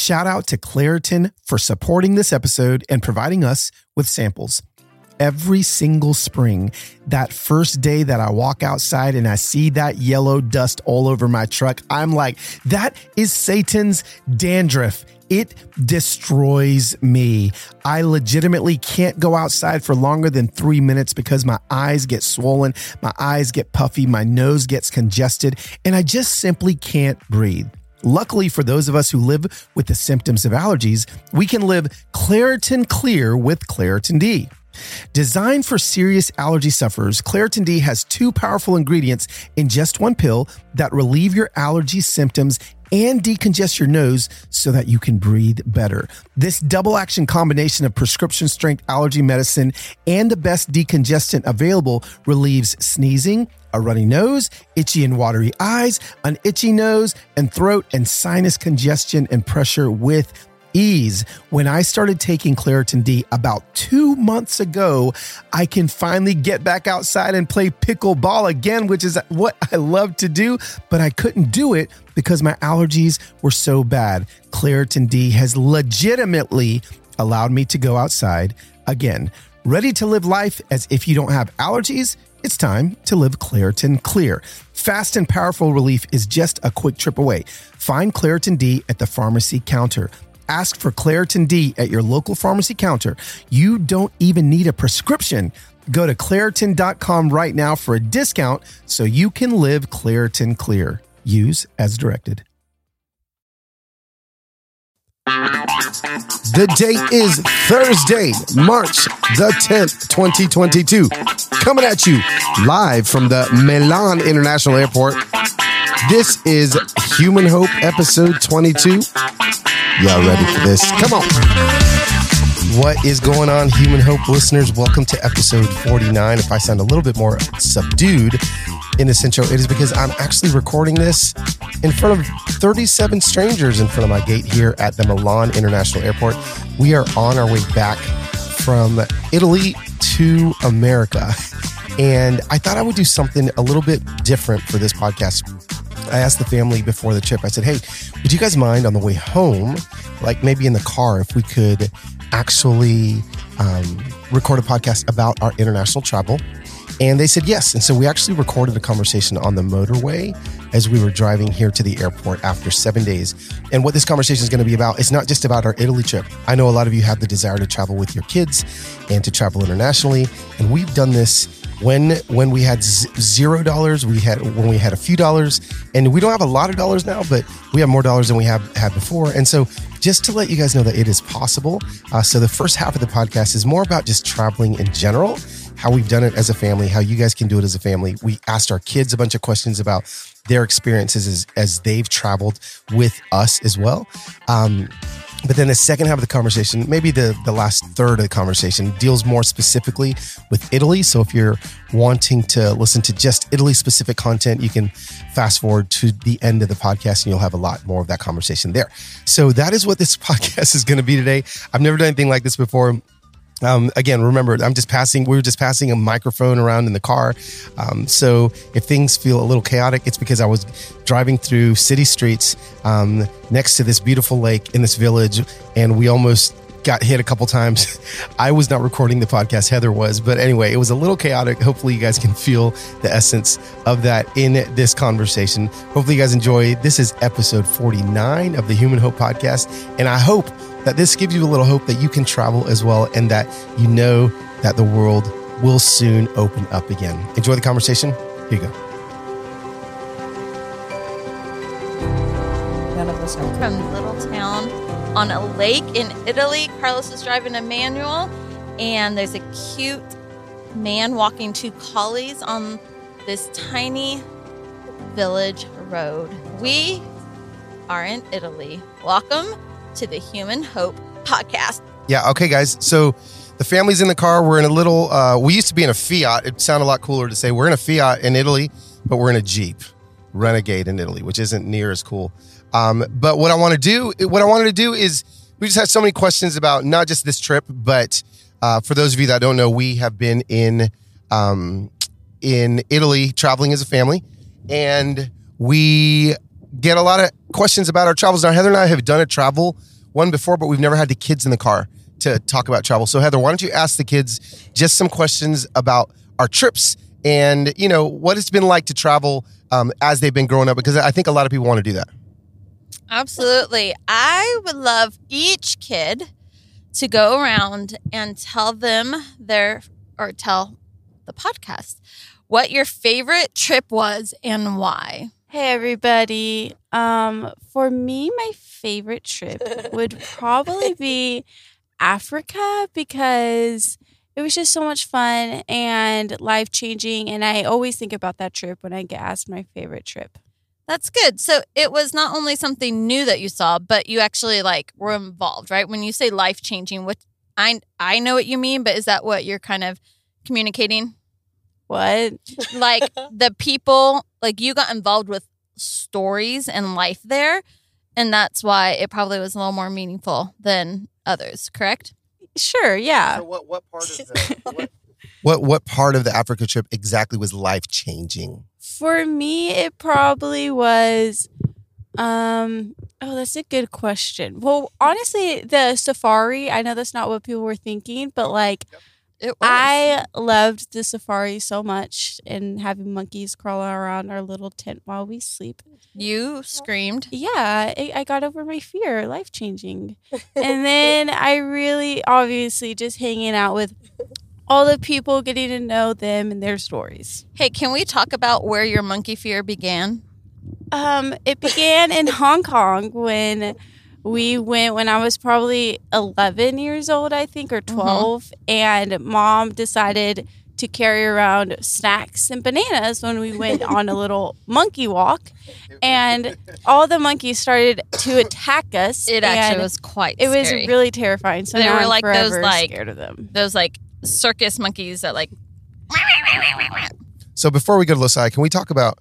shout out to Claritin for supporting this episode and providing us with samples. Every single spring, that first day that I walk outside and I see that yellow dust all over my truck, I'm like, that is Satan's dandruff. It destroys me. I legitimately can't go outside for longer than 3 minutes because my eyes get swollen, my eyes get puffy, my nose gets congested, and I just simply can't breathe. Luckily for those of us who live with the symptoms of allergies, we can live Claritin Clear with Claritin D. Designed for serious allergy sufferers, Claritin D has 2 powerful ingredients in just one pill that relieve your allergy symptoms and decongest your nose so that you can breathe better. This double action combination of prescription strength allergy medicine and the best decongestant available relieves sneezing, a runny nose, itchy and watery eyes, an itchy nose and throat, and sinus congestion and pressure with ease. When I started taking Claritin D about 2 months ago, I can finally get back outside and play pickleball again, which is what I love to do, but I couldn't do it because my allergies were so bad. Claritin D has legitimately allowed me to go outside again. Ready to live life as if you don't have allergies? It's time to live Claritin Clear. Fast and powerful relief is just a quick trip away. Find Claritin D at the pharmacy counter. Ask for Claritin D at your local pharmacy counter. You don't even need a prescription. Go to Claritin.com right now for a discount so you can live Claritin Clear. Use as directed. The date is Thursday, March the 10th, 2022. Coming at you live from the Milan International Airport. This is Human Hope episode 22. Y'all ready for this? Come on. What is going on, Human Hope listeners? Welcome to episode 49. If I sound a little bit more subdued in this intro, it is because I'm actually recording this in front of 37 strangers in front of my gate here at the Milan International Airport. We are on our way back from Italy to America. And I thought I would do something a little bit different for this podcast. I asked the family before the trip, I said, hey, would you guys mind on the way home, like maybe in the car, if we could actually record a podcast about our international travel? And they said yes. And so we actually recorded a conversation on the motorway as we were driving here to the airport after 7 days. And what this conversation is going to be about, it's not just about our Italy trip. I know a lot of you have the desire to travel with your kids and to travel internationally. And we've done this when we had $0, when we had a few dollars, and we don't have a lot of dollars now, but we have more dollars than we have had before. And so just to let you guys know that it is possible. So the first half of the podcast is more about just traveling in general, how we've done it as a family, how you guys can do it as a family. We asked our kids a bunch of questions about their experiences as they've traveled with us as well. But then the second half of the conversation, maybe the last third of the conversation, deals more specifically with Italy. So if you're wanting to listen to just Italy-specific content, you can fast forward to the end of the podcast and you'll have a lot more of that conversation there. So that is what this podcast is going to be today. I've never done anything like this before. Again, remember, we were just passing a microphone around in the car. So if things feel a little chaotic, it's because I was driving through city streets next to this beautiful lake in this village, and we almost got hit a couple times. I was not recording the podcast, Heather was, but anyway, it was a little chaotic. Hopefully you guys can feel the essence of that in this conversation. Hopefully you guys enjoy. This is episode 49 of the Human Hope podcast, and I hope that this gives you a little hope that you can travel as well, and that you know that the world will soon open up again. Enjoy the conversation. Here you go. From little town on a lake in Italy. Carlos is driving a manual, and there's a cute man walking 2 collies on this tiny village road. We are in Italy. Welcome to the Human Hope podcast. Yeah. Okay, guys. So the family's in the car. We're in a little, we used to be in a Fiat. It sounded a lot cooler to say we're in a Fiat in Italy, but we're in a Jeep Renegade in Italy, which isn't near as cool. But what I wanted to do is we just had so many questions about not just this trip, but for those of you that don't know, we have been in Italy traveling as a family, and we get a lot of questions about our travels. Now, Heather and I have done a travel one before, but we've never had the kids in the car to talk about travel. So Heather, why don't you ask the kids just some questions about our trips and, you know, what it's been like to travel as they've been growing up, because I think a lot of people want to do that. Absolutely. I would love each kid to go around and tell tell the podcast what your favorite trip was and why. Hey everybody. For me, my favorite trip would probably be Africa because it was just so much fun and life-changing, and I always think about that trip when I get asked my favorite trip. That's good. So it was not only something new that you saw, but you actually were involved, right? When you say life-changing, what I know what you mean, but is that what you're kind of communicating? What? Like the people, you got involved with stories and life there, and that's why it probably was a little more meaningful than others, correct? Sure, yeah. So what part of the what part of the Africa trip exactly was life-changing? For me, it probably was that's a good question. Well, honestly, the safari, I know that's not what people were thinking, but I loved the safari so much and having monkeys crawl around our little tent while we sleep. You screamed. Yeah, I got over my fear, life-changing. And then I really, obviously, just hanging out with all the people, getting to know them and their stories. Hey, can we talk about where your monkey fear began? It began in Hong Kong when we went when I was probably 11 years old, I think, or 12. And Mom decided to carry around snacks and bananas when we went on a little monkey walk. And all the monkeys started to attack us. It actually was quite scary. It was really terrifying. So they now were I'm like forever those scared of them. Those circus monkeys that So before we go to Losai, can we talk about,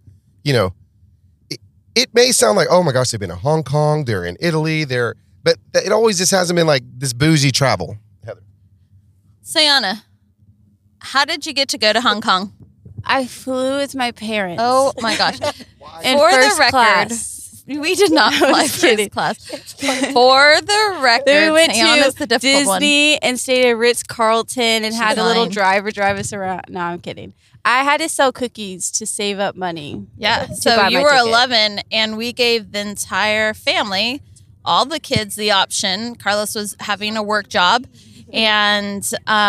it may sound like, oh my gosh, they've been in Hong Kong, they're in Italy, but it always just hasn't been like this bougie travel. Heather. Sayana, how did you get to go to Hong Kong? I flew with my parents. Oh my gosh. In For first the record, class. we did not fly first class. For the record, we went Sayana's to the difficult Disney and stayed at Ritz-Carlton and had a little lying. driver drive us around. No, I'm kidding. I had to sell cookies to save up money. Yeah. to So buy you my were ticket. 11, and we gave the entire family, all the kids, the option. Carlos was having a work job, and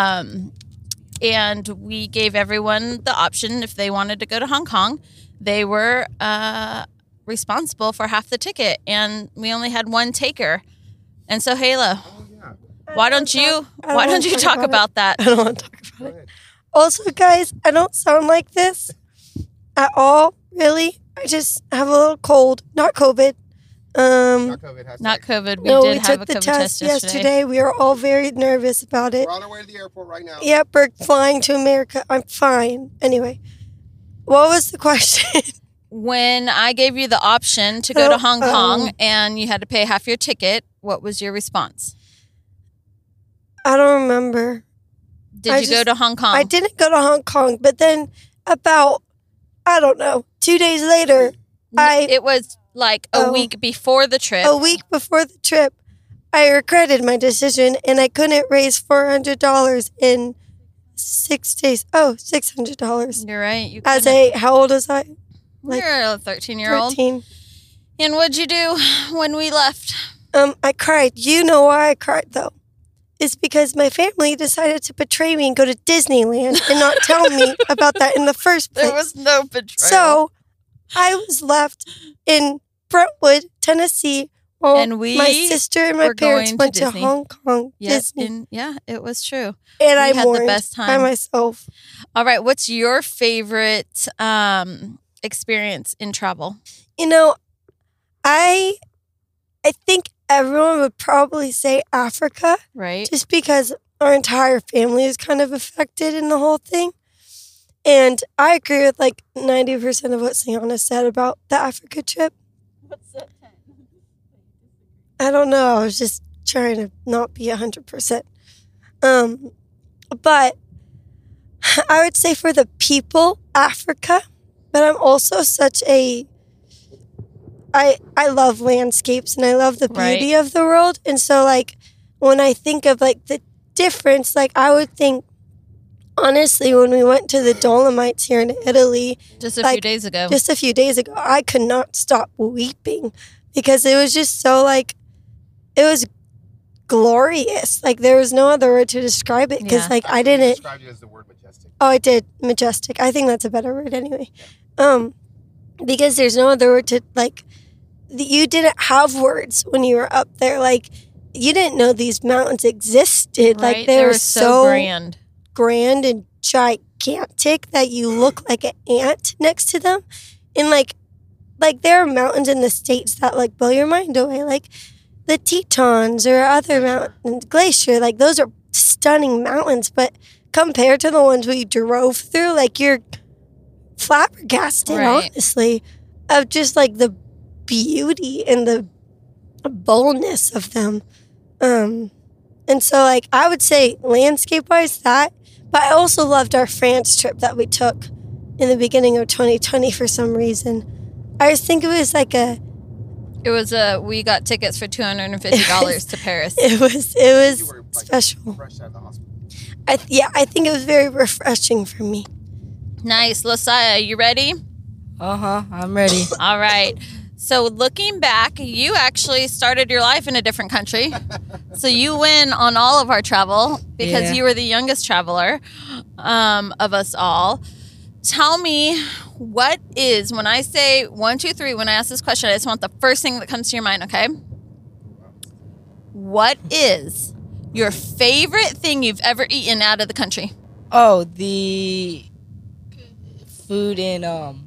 we gave everyone the option if they wanted to go to Hong Kong. They were responsible for half the ticket, and we only had one taker. And so, Hayla, why don't you talk about that? I don't want to talk about it. Also, guys, I don't sound like this at all, really. I just have a little cold, not COVID. Not COVID. We No, did we have took a the COVID test test yesterday. yesterday. We were all very nervous about it. We're on our way to the airport right now. Yep, we're flying to America. I'm fine. Anyway, what was the question? When I gave you the option to go to Hong Kong and you had to pay half your ticket, what was your response? I don't remember. Did you go to Hong Kong? I didn't go to Hong Kong, but then about, 2 days later, It was a week before the trip. a week before the trip, I regretted my decision and I couldn't raise $400 in 6 days. Oh, $600. You're right. You How old was I? You're a 13-year-old. 13. And what'd you do when we left? I cried. You know why I cried, though? It's because my family decided to betray me and go to Disneyland and not tell me about that in the first place. There was no betrayal. So I was left in Brentwood, Tennessee, while And we my sister and my were parents going to went to Disney. Hong Kong, Yes, Disney. it was true. And I had the mourned best by time. myself. All right. What's your favorite experience in travel? I think everyone would probably say Africa, Right. just because our entire family is kind of affected in the whole thing. And I agree with 90% of what Sayana said about the Africa trip. What's that? I don't know. I was just trying to not be 100%. But I would say for the people, Africa. But I'm also such a I love landscapes and I love the beauty of the world. And so like when I think of like the difference, like I would think honestly when we went to the Dolomites here in Italy just a few days ago, I could not stop weeping because it was just so like it was glorious. Like there was no other word to describe it because like I didn't describe it as the word majestic. Oh, I did. Majestic. I think that's a better word anyway. Because there's no other word to, like, you didn't have words when you were up there. Like, you didn't know these mountains existed. Right? Like, they were so grand and gigantic that you look like an ant next to them. And, like there are mountains in the States that, like, blow your mind away. Like, the Tetons or other mountains, Glacier. Like, those are stunning mountains. But compared to the ones we drove through, like, you're flabbergasted, honestly, of just like the beauty and the boldness of them. And so like I would say landscape wise that, but I also loved our France trip that we took in the beginning of 2020 for some reason. I just think it was like we got tickets for $250 to Paris. It was special. Fresh out of the hospital. I think it was very refreshing for me. Nice. Losiah, you ready? I'm ready. All right. So looking back, you actually started your life in a different country. So you win on all of our travel because you were the youngest traveler of us all. Tell me what is, when I say 1, 2, 3, when I ask this question, I just want the first thing that comes to your mind, okay? What is your favorite thing you've ever eaten out of the country? Oh, the food in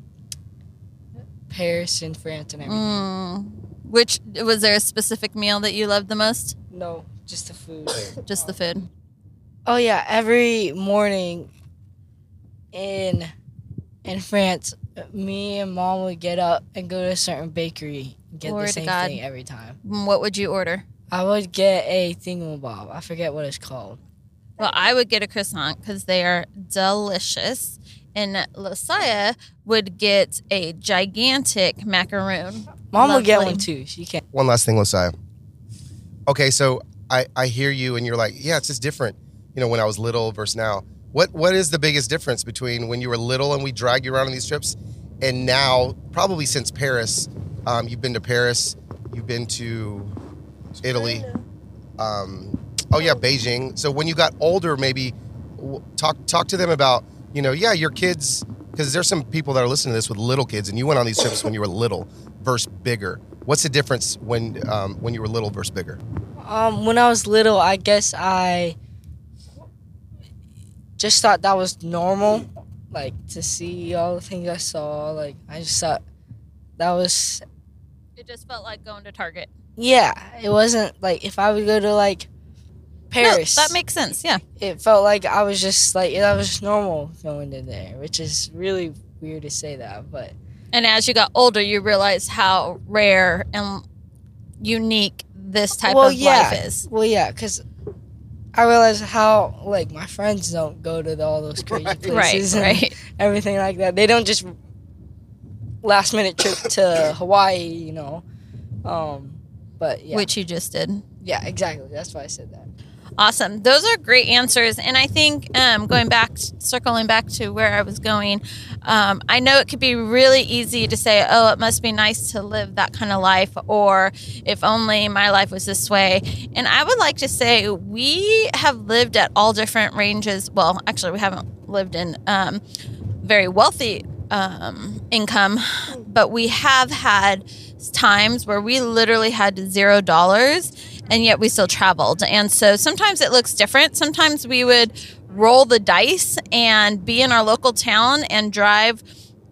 Paris and France and everything. Was there a specific meal that you loved the most? No, just the food. Just the food. Oh yeah, every morning in France, me and Mom would get up and go to a certain bakery and get the same thing every time. What would you order? I would get a thingamabob. I forget what it's called. Well, I would get a croissant because they are delicious. And Losiah would get a gigantic macaroon. Mom would get one too. She can't. One last thing, Losiah. Okay, so I hear you and you're like, yeah, it's just different. You know, when I was little versus now. What is the biggest difference between when you were little and we dragged you around on these trips and now, probably since Paris? You've been to Paris. You've been to Italy. Beijing. So when you got older, maybe talk to them about, your kids, because there's some people that are listening to this with little kids, and you went on these trips when you were little versus bigger. What's the difference when you were little versus bigger? When I was little, I guess I just thought that was normal, like to see all the things I saw. Like I just thought that was. It just felt like going to Target. Yeah, it wasn't like if I would go to like Paris. No, that makes sense. Yeah, it felt like I was just like that was normal going to there, which is really weird to say that, but. And as you got older, you realized how rare and unique this type of life is. Well, yeah, because I realized how, like, my friends don't go to all those crazy places and everything like that. They don't just last-minute trip to Hawaii, but, yeah. Which you just did. Yeah, exactly. That's why I said that. Awesome. Those are great answers. And I think circling back to where I was going, I know it could be really easy to say, oh, it must be nice to live that kind of life, or if only my life was this way. And I would like to say we have lived at all different ranges. Well, actually, we haven't lived in very wealthy income, but we have had times where we literally had $0 and yet we still traveled. And so sometimes it looks different. Sometimes we would roll the dice and be in our local town and drive.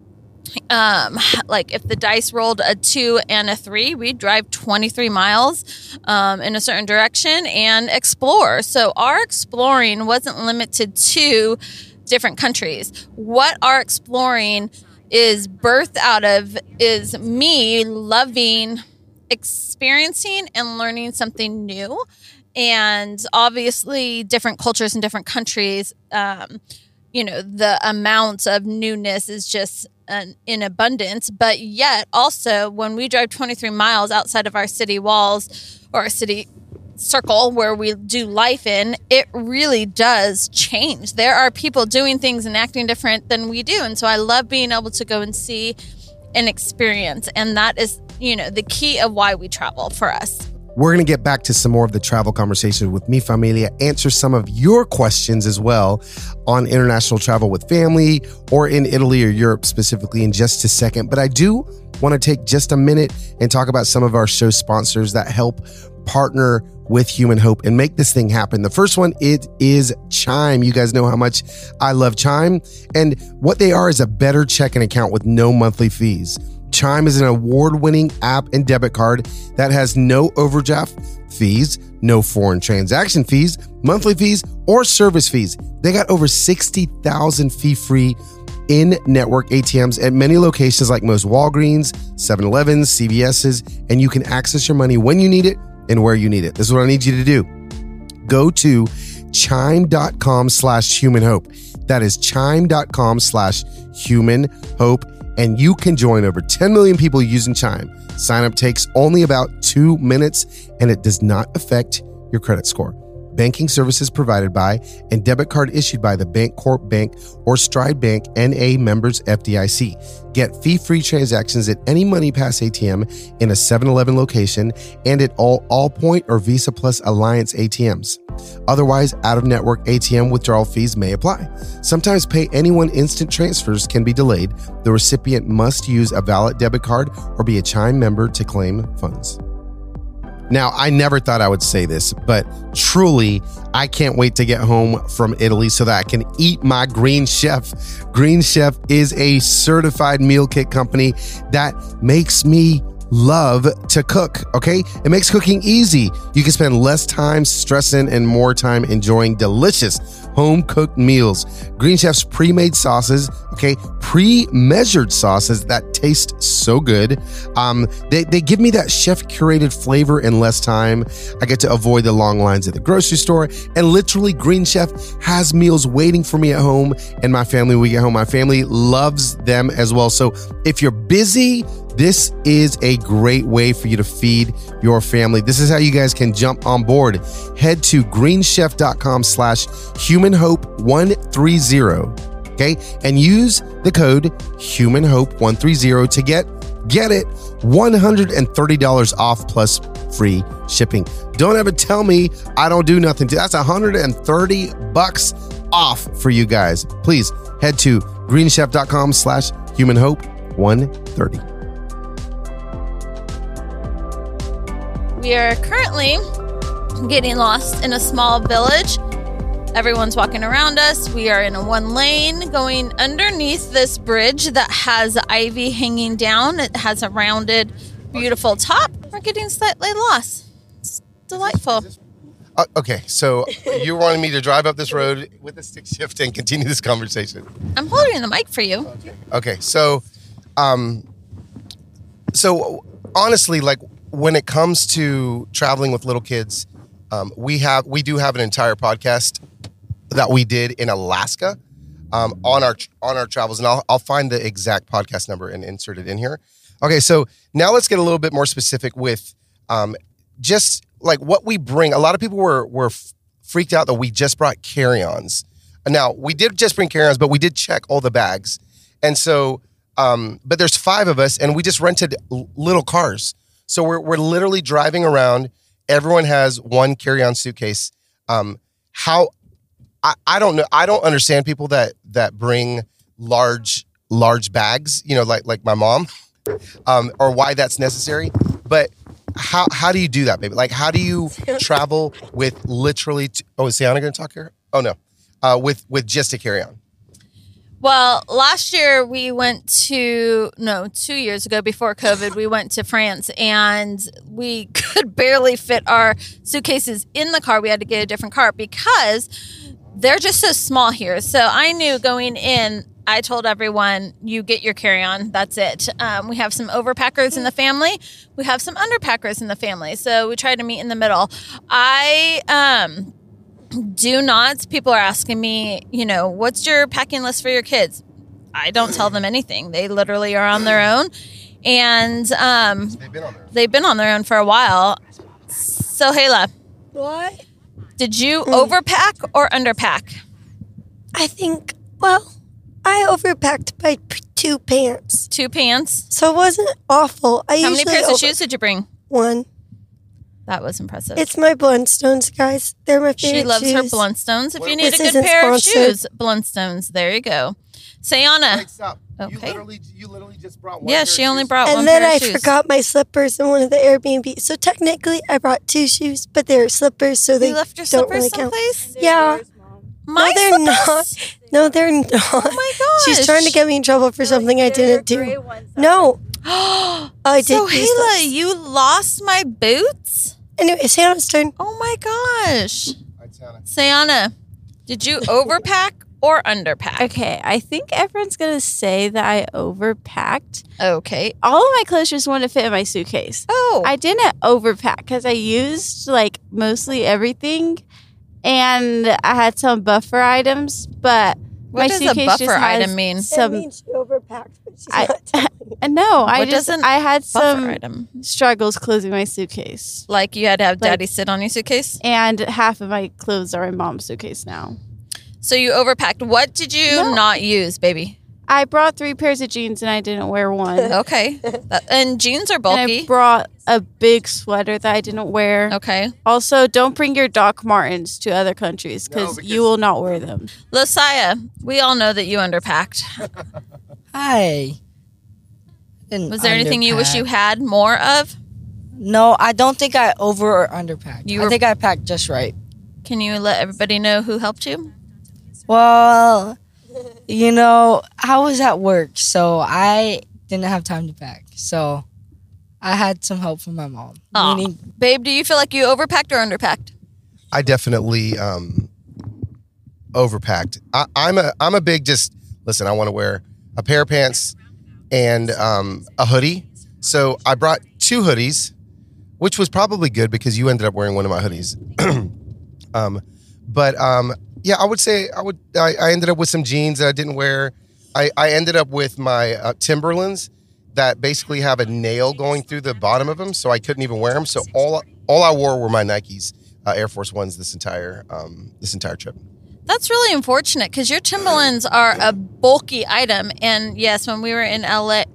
Like if the dice rolled a 2 and a 3, we'd drive 23 miles in a certain direction and explore. So our exploring wasn't limited to different countries. What our exploring is birthed out of is me loving experiencing and learning something new. And obviously different cultures in different countries the amount of newness is just in abundance. But yet also when we drive 23 miles outside of our city walls or our city circle where we do life in, it really does change. There are people doing things and acting different than we do. And so I love being able to go and see and experience. And that is, the key of why we travel for us. We're going to get back to some more of the travel conversation with Mi Familia, answer some of your questions as well on international travel with family or in Italy or Europe specifically in just a second. But I do want to take just a minute and talk about some of our show sponsors that help partner with Human Hope and make this thing happen. The first one, it is Chime. You guys know how much I love Chime. And what they are is a better checking account with no monthly fees. Chime is an award-winning app and debit card that has no overdraft fees, no foreign transaction fees, monthly fees, or service fees. They got over 60,000 fee-free in-network ATMs at many locations like most Walgreens, 7-Elevens, CVS's, and you can access your money when you need it and where you need it. This is what I need you to do. Go to chime.com/humanhope. That is chime.com/humanhope. And you can join over 10 million people using Chime. Sign up takes only about 2 minutes and it does not affect your credit score. Banking services provided by and debit card issued by the Bancorp Bank or Stride Bank NA members FDIC. Get fee-free transactions at any MoneyPass ATM in a 7-Eleven location and at all Allpoint or Visa Plus Alliance ATMs. Otherwise, out-of-network ATM withdrawal fees may apply. Sometimes Pay Anyone instant transfers can be delayed. The recipient must use a valid debit card or be a Chime member to claim funds. Now, I never thought I would say this, but truly, I can't wait to get home from Italy so that I can eat my Green Chef. Green Chef is a certified meal kit company that makes me love to cook, okay? It makes cooking easy. You can spend less time stressing and more time enjoying delicious home-cooked meals. Green Chef's pre-made sauces, okay? Pre-measured sauces that taste so good. They give me that chef-curated flavor in less time. I get to avoid the long lines at the grocery store. And literally, Green Chef has meals waiting for me at home and my family when we get home. My family loves them as well. So if you're busy, this is a great way for you to feed your family. This is how you guys can jump on board. Head to greenchef.com/humanhope130, okay? And use the code humanhope130 to get it $130 off plus free shipping. Don't ever tell me I don't do nothing. That's $130 off for you guys. Please head to greenchef.com/humanhope130. We are currently getting lost in a small village. Everyone's walking around us. We are in a one lane going underneath this bridge that has ivy hanging down. It has a rounded, beautiful top. We're getting slightly lost. It's delightful. Okay, so you wanted me to drive up this road with a stick shift and continue this conversation. I'm holding the mic for you. Okay, so honestly, like, when it comes to traveling with little kids, we do have an entire podcast that we did in Alaska on our travels, and I'll find the exact podcast number and insert it in here. Okay, so now let's get a little bit more specific with just like what we bring. A lot of people were freaked out that we just brought carry-ons. Now, we did just bring carry-ons, but we did check all the bags, and so but there's 5 of us, and we just rented little cars. So we're literally driving around. Everyone has one carry-on suitcase. I don't know. I don't understand people that bring large bags, like my mom, or why that's necessary. But how do you do that, baby? Like, how do you travel with literally? Is Sienna going to talk here? Oh no, with just a carry-on. Well, last year we went 2 years ago before COVID, we went to France and we could barely fit our suitcases in the car. We had to get a different car because they're just so small here. So I knew going in, I told everyone, you get your carry-on. That's it. We have some overpackers in the family. We have some underpackers in the family. So we tried to meet in the middle. do not. People are asking me, what's your packing list for your kids? I don't tell them anything. They literally are on their own. And they've been on their own for a while. So, Hayla. What? Did you overpack or underpack? I think, I overpacked by 2 pants. 2 pants? So it wasn't awful. How many pairs of shoes did you bring? 1. That was impressive. It's my Blundstones, guys. They're my favorite She loves shoes. her Blundstones. If you need a good pair of shoes, Blundstones. There you go. Sayana. Wait, stop. Okay. You literally just brought one. Yeah, she only brought one and pair then of shoes. I forgot my slippers in one of the Airbnb. So technically, I brought 2 shoes, but they're slippers, so they You left your don't slippers really count. someplace? Yeah. My No, they're slippers? not. No, they're not. Oh my gosh. She's trying to get me in trouble for something I didn't do. No. I did. So, use Hayla, those. you lost my boots? Anyway, Santa's turn. Oh my gosh. Sayana, did you overpack or underpack? Okay, I think everyone's going to say that I overpacked. Okay. All of my clothes just wanted to fit in my suitcase. Oh. I didn't overpack because I used mostly everything, and I had some buffer items, but What my does a suitcase buffer just has item mean? It some. means she overpacked, but she's I- not telling you. No, What does an I had buffer some item? struggles closing my suitcase, Like you had to have daddy sit on your suitcase? and half of my clothes are in mom's suitcase now. So you overpacked. What did you No. not use, baby? I brought 3 pairs of jeans and I didn't wear one. Okay. And jeans are And I bulky. brought a big sweater that I didn't wear. Okay. Also, don't bring your Doc Martens to other countries because you will not wear them. Losiah, we all know that you underpacked. Hi. Was there anything you wish you had more of? No, I don't think I over or underpacked. You I were- think I packed just right. Can you let everybody know who helped you? Well, I was at work, so I didn't have time to pack. So I had some help from my mom. Aw. Meaning, Babe, do you feel like you overpacked or underpacked? I definitely overpacked. I'm a big listen. I want to wear a pair of pants and a hoodie. So I brought 2 hoodies, which was probably good because you ended up wearing one of my hoodies. Yeah, I would say I ended up with some jeans that I didn't wear. I ended up with my Timberlands that basically have a nail going through the bottom of them, so I couldn't even wear them. So all I wore were my Nikes, Air Force Ones this entire trip. That's really unfortunate because your Timberlands are a bulky item. And yes, when we were in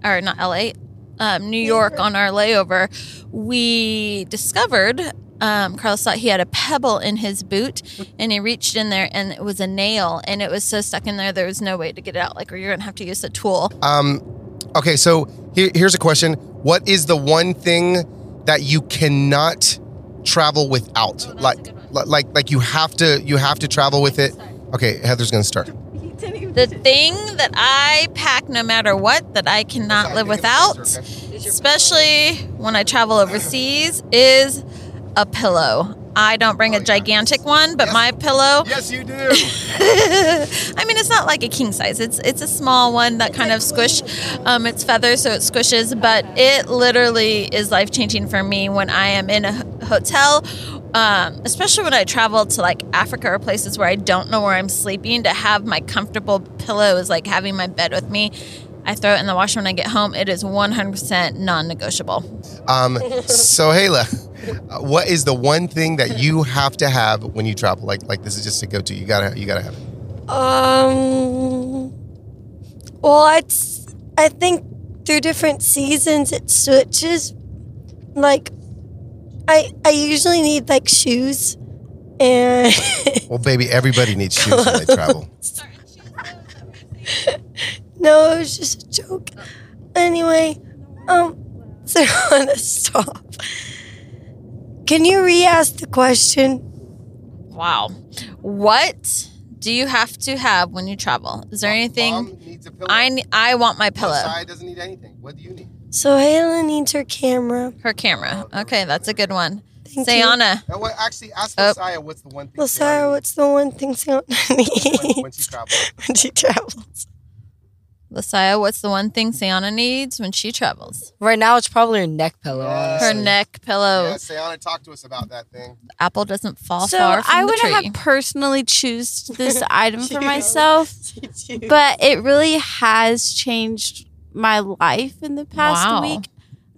New York on our layover, we discovered Carlos thought he had a pebble in his boot, and he reached in there and it was a nail, and it was so stuck in there was no way to get it out. Or you're gonna have to use a tool. Okay, so here's a question: what is the one thing that you cannot travel without? Like you have to travel with it. Okay, Heather's gonna start. The thing that I pack no matter what that I cannot live without, especially when I travel overseas, is a pillow. I don't bring a gigantic one, but my pillow. Yes, you do. I mean, it's not like a king size. It's a small one that kind of squish. It's feathers, so it squishes, but it literally is life changing for me when I am in a hotel. Especially when I travel to like Africa or places where I don't know where I'm sleeping, to have my comfortable pillow is like having my bed with me. I throw it in the washer when I get home. It is 100% non-negotiable. So Hayla, what is the one thing that you have to have when you travel? Like this is just a go-to. You gotta have it. Well, I think through different seasons it switches. Like, I usually need like shoes and Well, baby, everybody needs shoes when they travel. no, it was just a joke. Anyway, so I want to stop. Can you re-ask the question? Wow. What do you have to have when you travel? Is there anything? Mom needs a pillow. I want my pillow. Josiah doesn't need anything. What do you need? So Hayla needs her camera. Her camera. Okay, that's a good one. Thank you. Sayana. Actually, ask Oh. Josiah what's the one thing. Well, Sarah, what's the one thing Sayana needs when she travels? when she travels? Lucia, what's the one thing Sayana needs when she travels? Right now, it's probably her neck pillow. Yes. Her neck pillow. Yeah, Sayana, talk to us about that thing. The apple doesn't fall So far from I the wouldn't tree. have personally choose this item for myself, but it really has changed my life in the past Wow. week.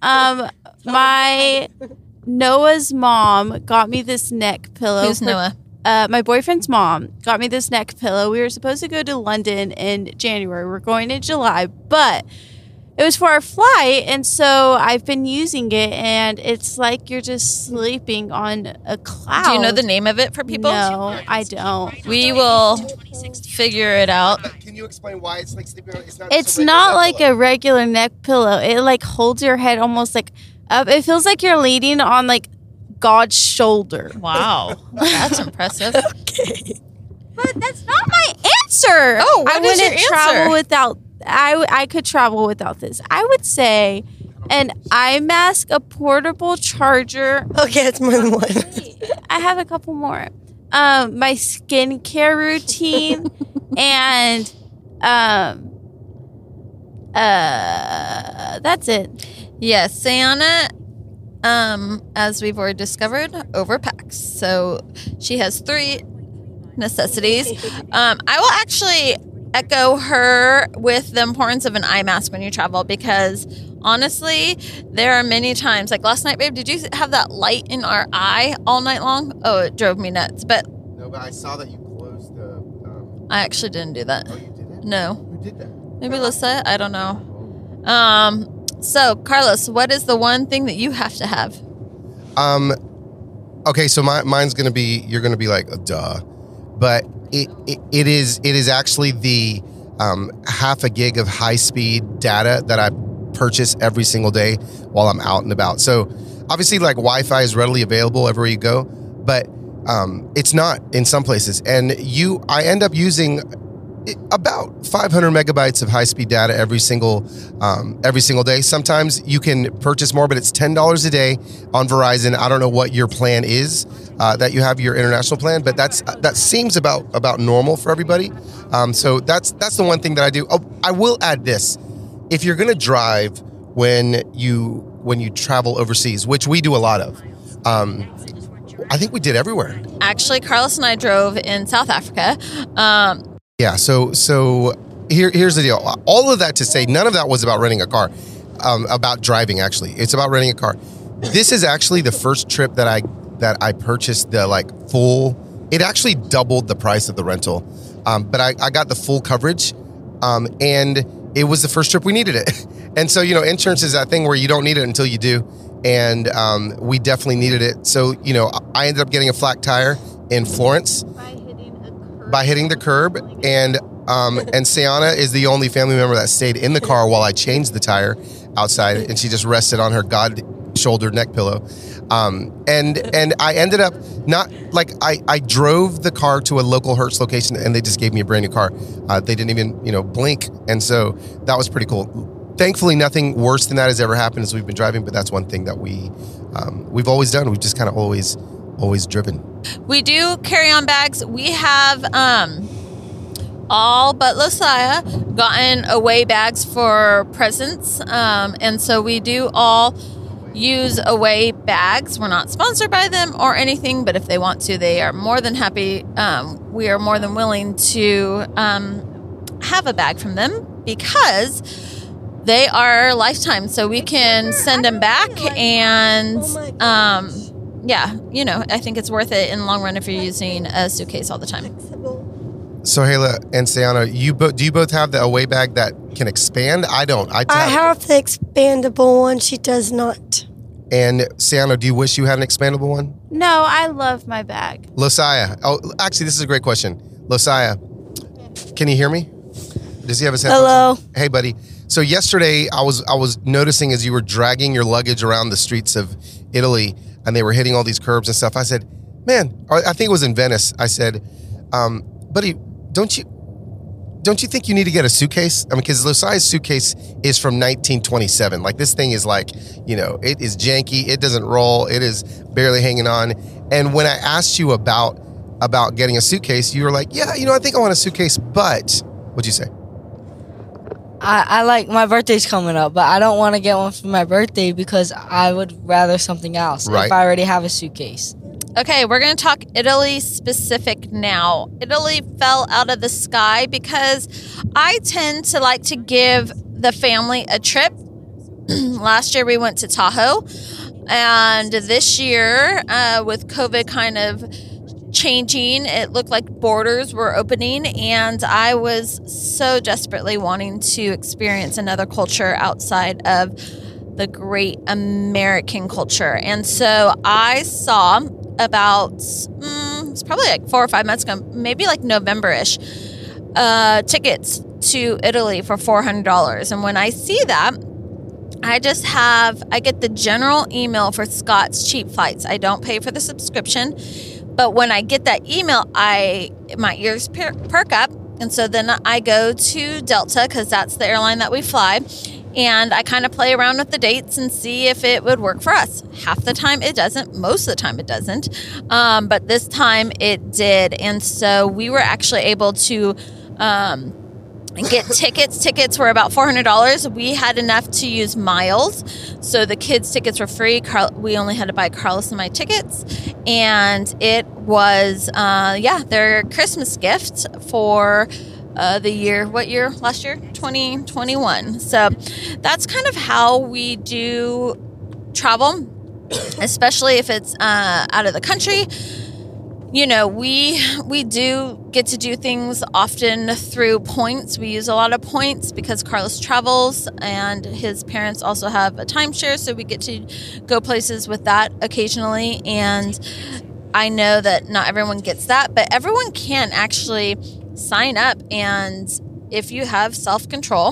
My Noah's mom got me this neck pillow. Who's Noah? My boyfriend's mom got me this neck pillow. We were supposed to go to London in January. We're going in July, but it was for our flight, and so I've been using it, and it's like you're just sleeping on a cloud. Do you know the name of it for people? No, I don't. We will figure it out. Can you explain why it's like sleeping on? It's not like a regular neck pillow. It like holds your head almost like up. It feels like you're leaning on like God's shoulder. Wow, that's impressive. But that's not my answer. Oh, what I is your wouldn't travel answer? without. I could travel without this. I would say an eye mask, a portable charger. Okay, it's more than one. I have a couple more. My skincare routine and that's it. Yes, Sayana, as we've already discovered, overpacks. So she has 3 necessities. I will actually echo her with the importance of an eye mask when you travel, because honestly, there are many times, like last night, babe, did you have that light in our eye all night long? Oh, it drove me nuts. But No, but I saw that you closed the. I actually didn't do that. Oh, you did it? No. Who did that? Maybe Lisa? I don't know. So Carlos, what is the one thing that you have to have? Okay, so mine's gonna be. You're gonna be like, duh, but it is actually the half a gig of high speed data that I purchase every single day while I'm out and about. So obviously, like Wi-Fi is readily available everywhere you go, but it's not in some places. And I end up using about 500 megabytes of high-speed data every single day. Sometimes you can purchase more, but it's $10 a day on Verizon. I don't know what your plan is that you have, your international plan, but that seems about normal for everybody. So that's the one thing that I do. Oh, I will add this: if you're going to drive when you travel overseas, which we do a lot of, I think we did everywhere. Actually, Carlos and I drove in South Africa. Yeah, so here's the deal. All of that to say, none of that was about renting a car, about driving, actually. It's about renting a car. This is actually the first trip that I purchased the full. It actually doubled the price of the rental, but I got the full coverage, and it was the first trip we needed it. And so, insurance is that thing where you don't need it until you do, and we definitely needed it. So, I ended up getting a flat tire in Florence by hitting the curb, and Sayana is the only family member that stayed in the car while I changed the tire outside, and she just rested on her God-shouldered neck pillow. And I ended up I drove the car to a local Hertz location, and they just gave me a brand new car. They didn't even blink, and so that was pretty cool. Thankfully, nothing worse than that has ever happened as we've been driving, but that's one thing that we've always done. We've just kind of always driven. We do carry on bags. We have all but Lucia gotten away bags for presents, and so we do all use away bags. We're not sponsored by them or anything, but if they want to, they are more than happy. We are more than willing to have a bag from them because they are lifetime, so we can send them back, and yeah, I think it's worth it in the long run if you're using a suitcase all the time. So Hayla and Sayana, do you both have the away bag that can expand? I don't. I have the expandable one. She does not. And Sayana, do you wish you had an expandable one? No, I love my bag. Lucia. Oh, actually, this is a great question. Lucia, can you hear me? Does he have his headphones? Hello. on? Hey, buddy. So yesterday, I was noticing as you were dragging your luggage around the streets of Italy, and they were hitting all these curbs and stuff. I said, man, I think it was in Venice. I said, buddy, don't you think you need to get a suitcase? I mean, because Lucia's suitcase is from 1927. Like, this thing is it is janky. It doesn't roll. It is barely hanging on. And when I asked you about getting a suitcase, you were like, yeah, I think I want a suitcase, but what'd you say? I like my birthday's coming up, but I don't want to get one for my birthday because I would rather something else if I already have a suitcase. Okay, we're going to talk Italy specific now. Italy fell out of the sky because I tend to like to give the family a trip. Last year we went to Tahoe, and this year with COVID kind of changing, it looked like borders were opening, and I was so desperately wanting to experience another culture outside of the great American culture. And so I saw about, it's probably like 4 or 5 months ago, maybe like November-ish, tickets to Italy for $400. And when I see that, I get the general email for Scott's Cheap Flights. I don't pay for the subscription, but when I get that email, my ears perk up. And so then I go to Delta, because that's the airline that we fly. And I kind of play around with the dates and see if it would work for us. Half the time it doesn't. Most of the time it doesn't. But this time it did. And so we were actually able to get tickets. Tickets were about $400. We had enough to use miles. So the kids' tickets were free. We only had to buy Carlos and my tickets. And it was, their Christmas gift for the year. What year? Last year? 2021. So that's kind of how we do travel, especially if it's out of the country. You know, we do get to do things often through points. We use a lot of points because Carlos travels and his parents also have a timeshare, so we get to go places with that occasionally. And I know that not everyone gets that, but everyone can actually sign up, and if you have self-control,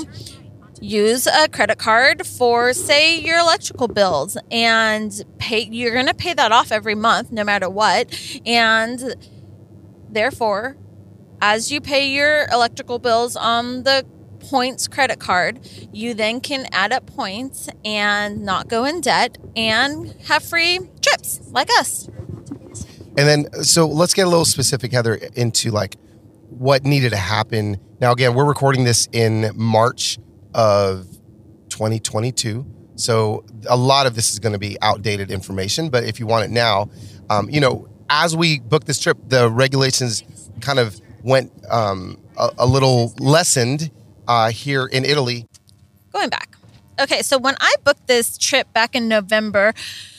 use a credit card for, say, your electrical bills, and you're going to pay that off every month no matter what. And therefore, as you pay your electrical bills on the points credit card, you then can add up points and not go in debt and have free trips like us. And then, so let's get a little specific, Heather, into like what needed to happen. Now, again, we're recording this in March of 2022. So a lot of this is going to be outdated information. But if you want it now, as we booked this trip, the regulations kind of went a little lessened here in Italy. Going back. Okay, so when I booked this trip back in November,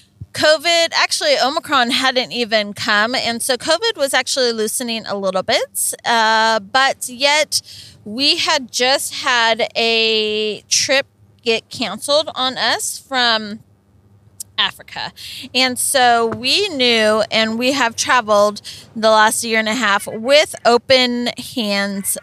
actually Omicron hadn't even come. And so COVID was actually loosening a little bit. But yet we had just had a trip get canceled on us from Africa. And so we knew, and we have traveled the last year and a half with open hands,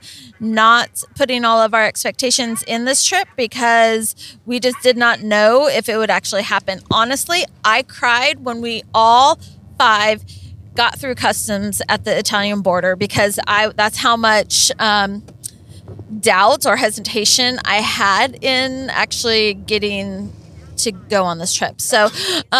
not putting all of our expectations in this trip because we just did not know if it would actually happen. Honestly, I cried when we all 5 got through customs at the Italian border because that's how much doubt or hesitation I had in actually getting to go on this trip. So,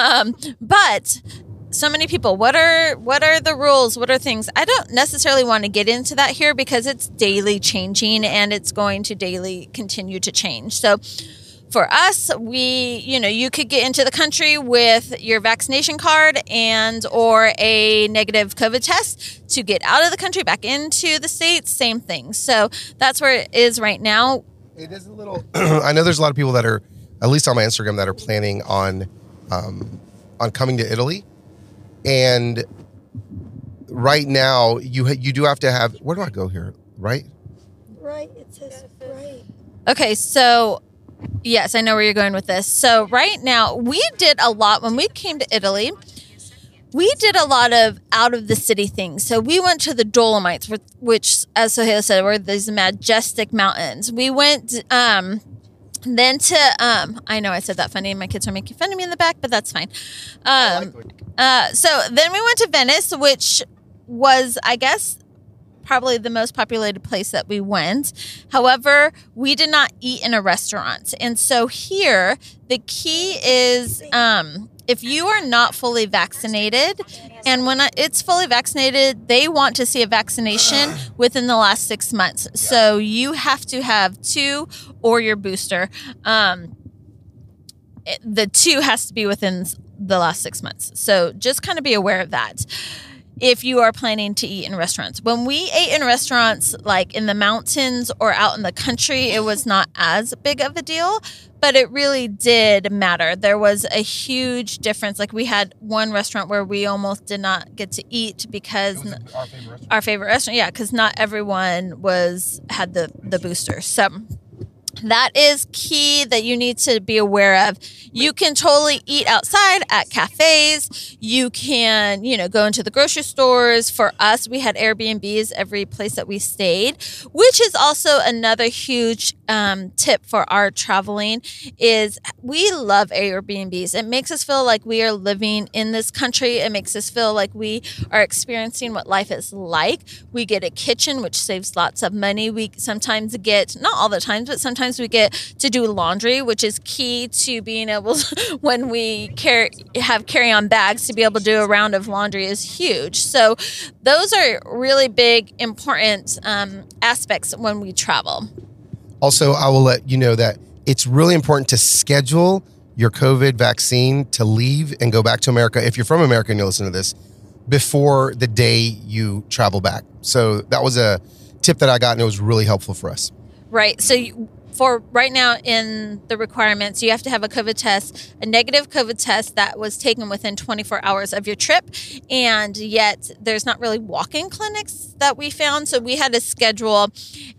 but so many people, what are the rules? What are things? I don't necessarily want to get into that here because it's daily changing and it's going to daily continue to change. So for us, you could get into the country with your vaccination card or a negative COVID test to get out of the country back into the States. Same thing. So that's where it is right now. It is a little, I know there's a lot of people that are, at least on my Instagram, that are planning on coming to Italy. And right now, you do have to have, where do I go here? Right? Right. It says right. Okay, so yes, I know where you're going with this. So right now, we did a lot when we came to Italy. We did a lot of out of the city things. So we went to the Dolomites, which, as Sohaila said, were these majestic mountains. We went then to I know I said that funny, and my kids are making fun of me in the back, but that's fine. So then we went to Venice, which was, I guess, probably the most populated place that we went. However, we did not eat in a restaurant. And so here, the key is if you are not fully vaccinated, and when it's fully vaccinated, they want to see a vaccination within the last 6 months. So you have to have 2 or your booster. The 2 has to be within the last 6 months. So just kind of be aware of that if you are planning to eat in restaurants. When we ate in restaurants, like in the mountains or out in the country, it was not as big of a deal, but it really did matter. There was a huge difference. Like we had one restaurant where we almost did not get to eat because our favorite restaurant. Yeah, because not everyone had the booster. So that is key that you need to be aware of. You can totally eat outside at cafes. You can, go into the grocery stores. For us, we had Airbnbs every place that we stayed, which is also another huge tip for our traveling is we love Airbnbs. It makes us feel like we are living in this country. It makes us feel like we are experiencing what life is like. We get a kitchen, which saves lots of money. We sometimes get, not all the times, but sometimes we get to do laundry, which is key to being able to, when we have carry-on bags, to be able to do a round of laundry is huge. So those are really big, important aspects when we travel. Also, I will let you know that it's really important to schedule your COVID vaccine to leave and go back to America, if you're from America and you listen to this, before the day you travel back. So that was a tip that I got, and it was really helpful for us. Right. So for right now in the requirements, you have to have a COVID test, a negative COVID test that was taken within 24 hours of your trip. And yet there's not really walk-in clinics that we found. So we had to schedule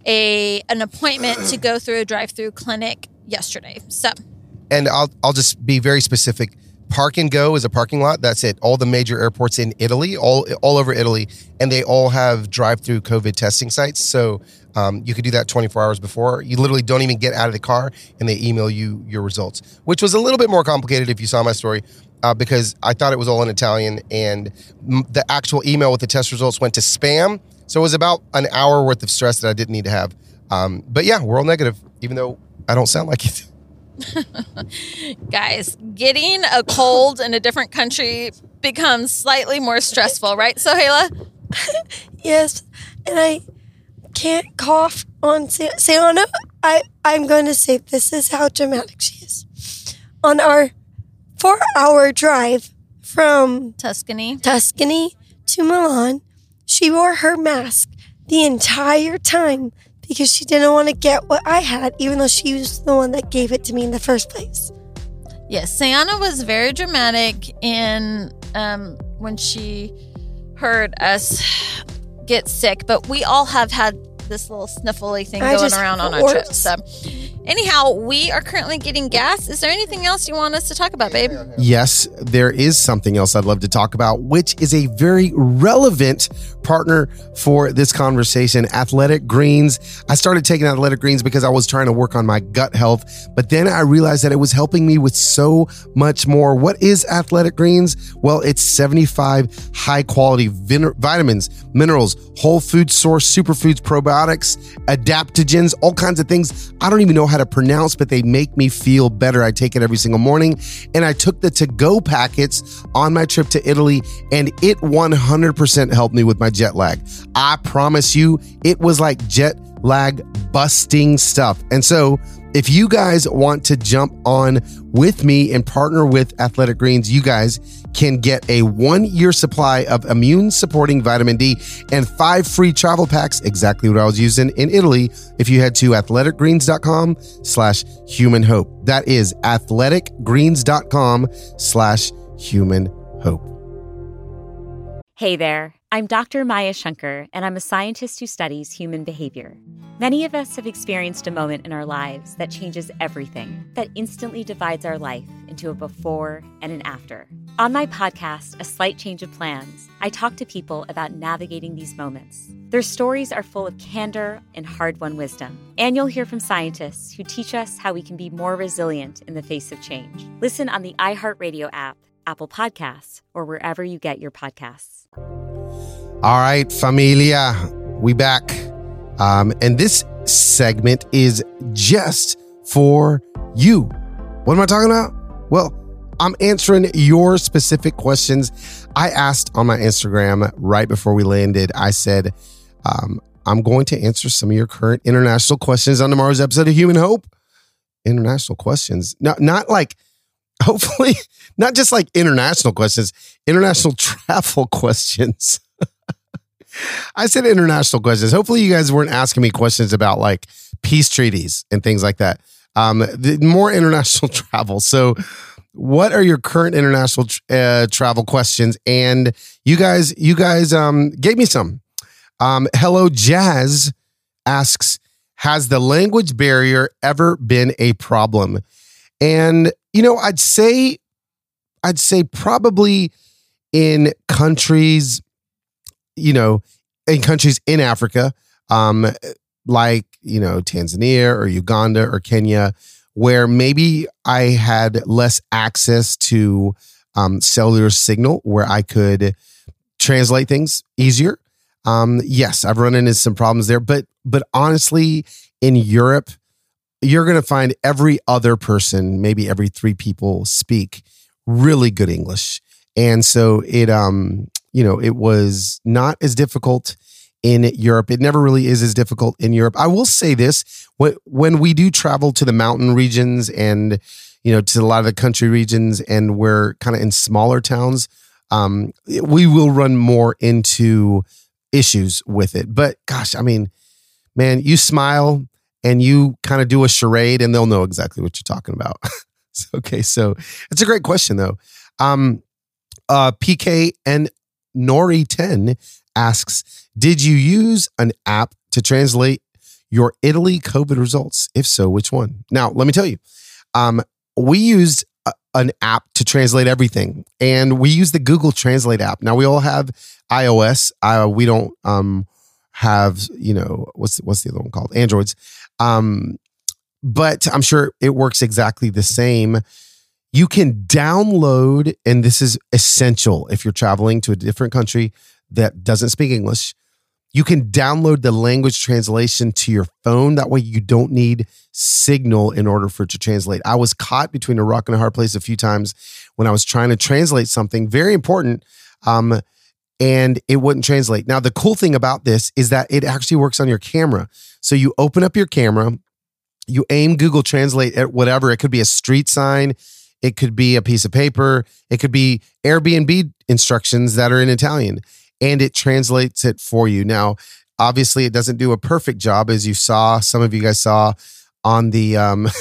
an appointment to go through a drive-through clinic yesterday. So, and I'll just be very specific. Park and Go is a parking lot. That's it. All the major airports in Italy, all over Italy, and they all have drive-through COVID testing sites. So you could do that 24 hours before. You literally don't even get out of the car, and they email you your results, which was a little bit more complicated if you saw my story, because I thought it was all in Italian, and the actual email with the test results went to spam. So it was about an hour worth of stress that I didn't need to have. But yeah, we're all negative, even though I don't sound like it. Guys, getting a cold in a different country becomes slightly more stressful, right, Sohaila? Yes, and I can't cough on Sayana. I'm going to say this is how dramatic she is. On our 4-hour drive from Tuscany to Milan, she wore her mask the entire time because she didn't want to get what I had, even though she was the one that gave it to me in the first place. Yes, Sayana was very dramatic in when she heard us get sick, but we all have had this little sniffly thing going around on our trip. So anyhow, we are currently getting gas. Is there anything else you want us to talk about, babe? Yes, there is something else I'd love to talk about, which is a very relevant partner for this conversation, Athletic Greens. I started taking Athletic Greens because I was trying to work on my gut health, but then I realized that it was helping me with so much more. What is Athletic Greens? Well, it's 75 high-quality vitamins, minerals, whole food source, superfoods, probiotics, adaptogens, all kinds of things I don't even know how to pronounce, but they make me feel better. I take it every single morning, and I took the to-go packets on my trip to Italy, and it 100% helped me with my jet lag. I promise you, it was like jet lag busting stuff. And so if you guys want to jump on with me and partner with Athletic Greens, you guys can get a 1-year supply of immune supporting vitamin D and 5 free travel packs, exactly what I was using in Italy, if you head to athleticgreens.com/human hope. That is athleticgreens.com/human hope. Hey there, I'm Dr. Maya Shankar, and I'm a scientist who studies human behavior. Many of us have experienced a moment in our lives that changes everything, that instantly divides our life into a before and an after. On my podcast, A Slight Change of Plans, I talk to people about navigating these moments. Their stories are full of candor and hard-won wisdom. And you'll hear from scientists who teach us how we can be more resilient in the face of change. Listen on the iHeartRadio app, Apple Podcasts, or wherever you get your podcasts. All right, familia, we back. And this segment is just for you. What am I talking about? Well, I'm answering your specific questions. I asked on my Instagram right before we landed, I said, I'm going to answer some of your current international questions on tomorrow's episode of Human Hope. International questions. Not like, hopefully, not just like international questions, international travel questions. I said international questions. Hopefully you guys weren't asking me questions about like peace treaties and things like that. More international travel. So what are your current international travel questions? And you guys gave me some. Hello Jazz asks, has the language barrier ever been a problem? And, I'd say probably in countries, in countries in Africa, like, Tanzania or Uganda or Kenya, where maybe I had less access to cellular signal where I could translate things easier. Yes, I've run into some problems there, but honestly, in Europe, you're going to find every other person, maybe every 3 people speak really good English. And so it was not as difficult in Europe. It never really is as difficult in Europe. I will say this, when we do travel to the mountain regions and, to a lot of the country regions, and we're kind of in smaller towns, we will run more into issues with it. But gosh, man, you smile and you kind of do a charade and they'll know exactly what you're talking about. Okay. So it's a great question though. PK and Nori 10 asks, did you use an app to translate your Italy COVID results? If so, which one? Now, let me tell you, we used an app to translate everything, and we use the Google Translate app. Now, we all have iOS. We don't have, what's the other one called? Androids. But I'm sure it works exactly the same. You can download, and this is essential if you're traveling to a different country that doesn't speak English. You can download the language translation to your phone. That way you don't need signal in order for it to translate. I was caught between a rock and a hard place a few times when I was trying to translate something very important, and it wouldn't translate. Now, the cool thing about this is that it actually works on your camera. So you open up your camera, you aim Google Translate at whatever. It could be a street sign. It could be a piece of paper. It could be Airbnb instructions that are in Italian, and it translates it for you. Now, obviously, it doesn't do a perfect job, as some of you guys saw on the